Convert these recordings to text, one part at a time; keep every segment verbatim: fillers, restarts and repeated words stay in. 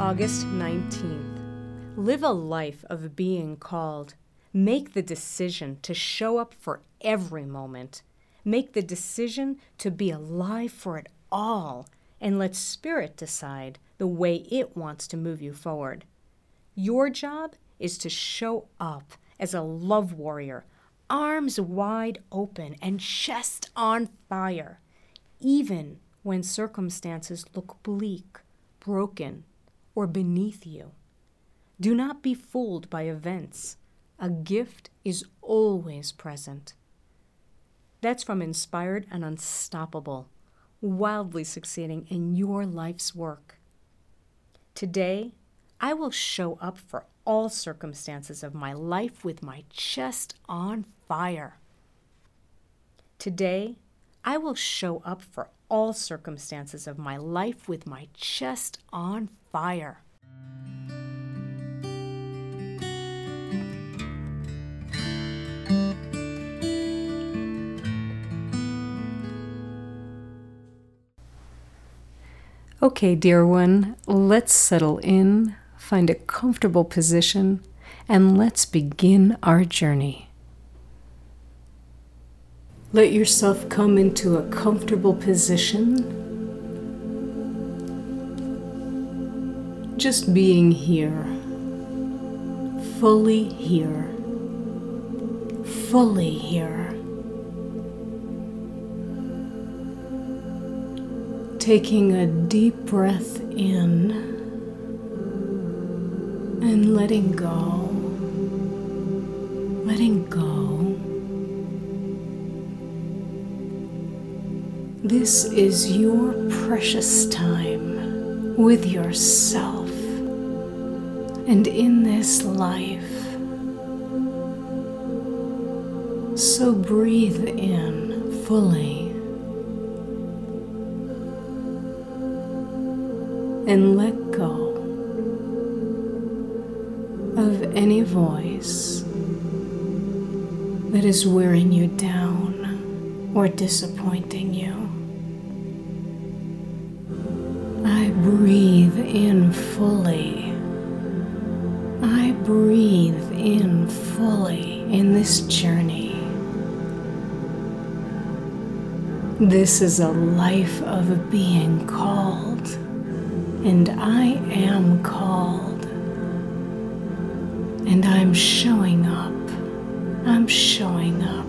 August nineteenth. Live a life of being called. Make the decision to show up for every moment. Make the decision to be alive for it all, and let Spirit decide the way it wants to move you forward. Your job is to show up as a love warrior, arms wide open and chest on fire, even when circumstances look bleak, broken, or beneath you. Do not be fooled by events. A gift is always present. That's from Inspired and Unstoppable, wildly succeeding in your life's work. Today, I will show up for all circumstances of my life with my chest on fire. Today, I will show up for all circumstances of my life with my chest on fire. Okay, dear one, let's settle in, find a comfortable position, and let's begin our journey. Let yourself come into a comfortable position. Just being here, fully here, fully here. Taking a deep breath in and letting go, letting go. This is your precious time with yourself and in this life. So breathe in fully and let go of any voice that is wearing you down or disappointing you. I breathe in fully. I breathe in fully in this journey. This is a life of being called. And I am called, and I'm showing up, I'm showing up.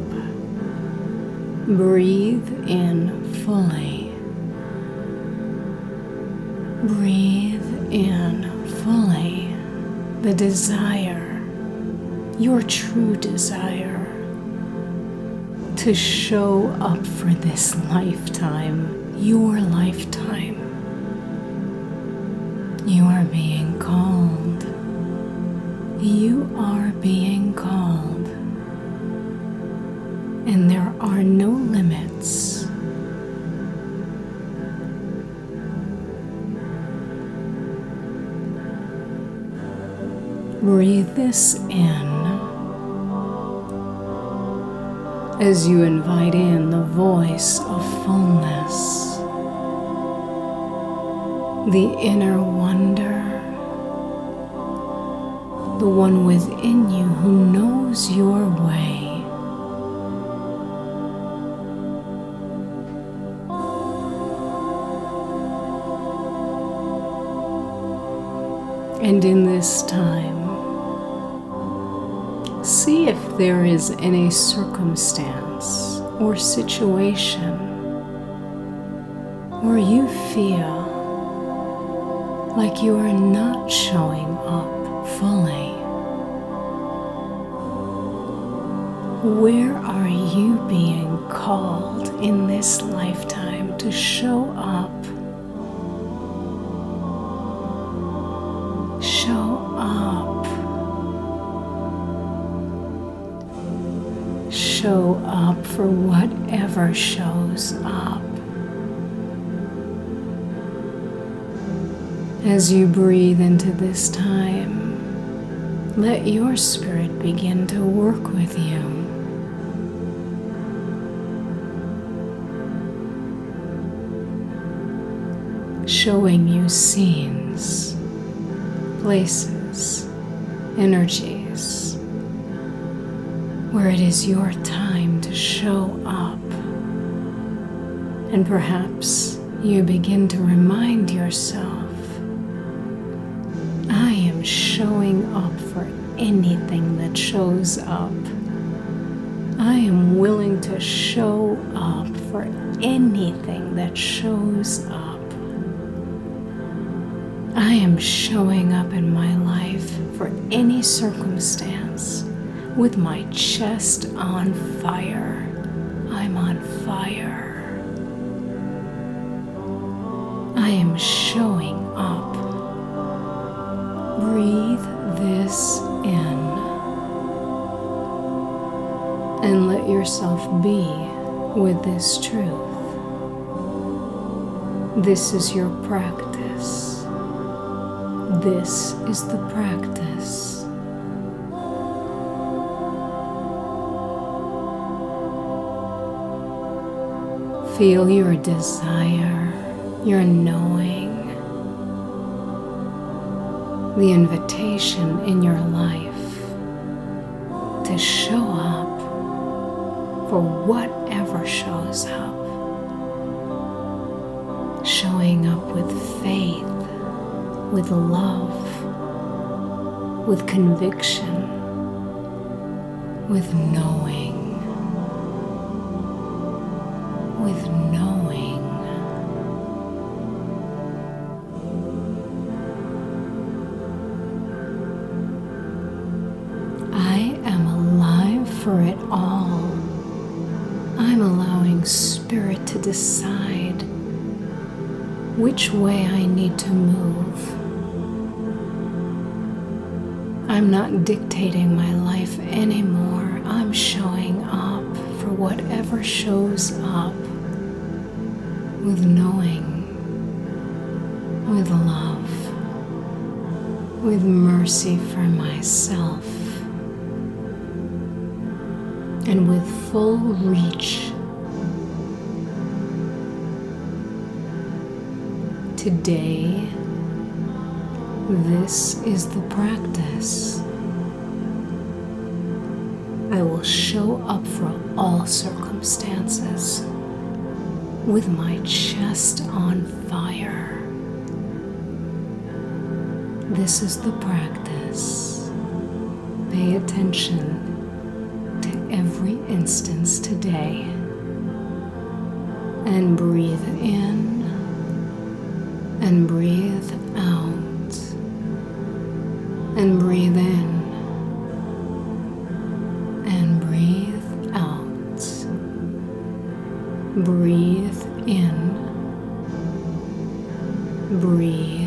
Breathe in fully. Breathe in fully the desire, your true desire, to show up for this lifetime, your lifetime. You are being called. You are being called. And there are no limits. Breathe this in as you invite in the voice of fullness. The inner wonder, the one within you who knows your way. And in this time, see if there is any circumstance or situation where you feel like you are not showing up fully. Where are you being called in this lifetime to show up? Show up. Show up for whatever shows up. As you breathe into this time, let your spirit begin to work with you. Showing you scenes places, energies, where it is your time to show up. And perhaps you begin to remind yourself, I am showing up for anything that shows up. I am willing to show up for anything that shows up. I am showing up in my life for any circumstance with my chest on fire. I'm on fire. I am showing up. Breathe this in and let yourself be with this truth. This is your practice. This is the practice. Feel your desire, your knowing, the invitation in your life to show up for whatever shows up. Showing up with faith, with love, with conviction, with knowing, with knowing. I am alive for it all. I'm allowing Spirit to decide which way I need to move. I'm not dictating my life anymore. I'm showing up for whatever shows up with knowing, with love, with mercy for myself, and with full reach. Today, this is the practice. I will show up for all circumstances with my chest on fire. This is the practice. Pay attention to every instance today and breathe in and breathe out, and breathe in, and breathe out. Breathe in, breathe